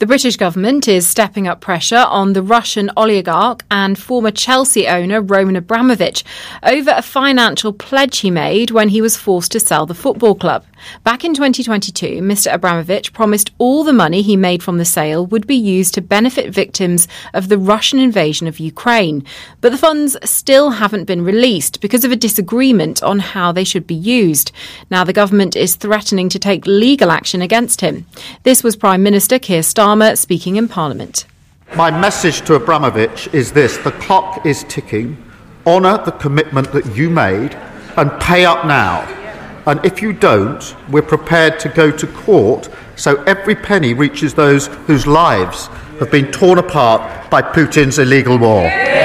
The British government is stepping up pressure on the Russian oligarch and former Chelsea owner Roman Abramovich over a financial pledge he made when he was forced to sell the football club. Back in 2022, Mr. Abramovich promised all the money he made from the sale would be used to benefit victims of the Russian invasion of Ukraine. But the funds still haven't been released because of a disagreement on how they should be used. Now the government is threatening to take legal action against him. This was Prime Minister Keir Starmer speaking in Parliament. My message to Abramovich is this: the clock is ticking. Honour the commitment that you made and pay up now. And if you don't, we're prepared to go to court so every penny reaches those whose lives have been torn apart by Putin's illegal war.